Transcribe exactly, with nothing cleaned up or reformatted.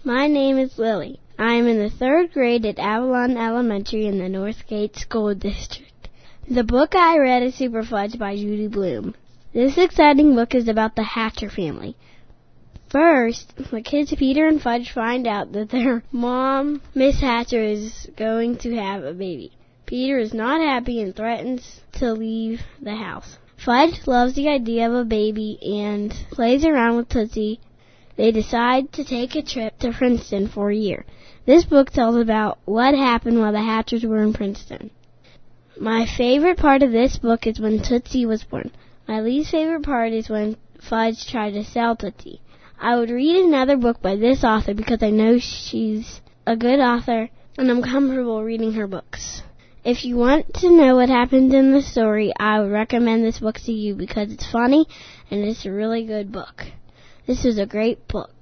My name is Lily. I am in the third grade at Avalon Elementary in the Northgate School District. The book I read is Super Fudge by Judy Blume. This exciting book is about the Hatcher family. First, the kids Peter and Fudge find out that their mom, Miss Hatcher, is going to have a baby. Peter is not happy and threatens to leave the house. Fudge loves the idea of a baby and plays around with Tootsie. They decide to take a trip to Princeton for a year. This book tells about what happened while the Hatchers were in Princeton. My favorite part of this book is when Tootsie was born. My least favorite part is when Fudge tried to sell Tootsie. I would read another book by this author because I know she's a good author and I'm comfortable reading her books. If you want to know what happened in the story, I would recommend this book to you because it's funny and it's a really good book. This is a great book.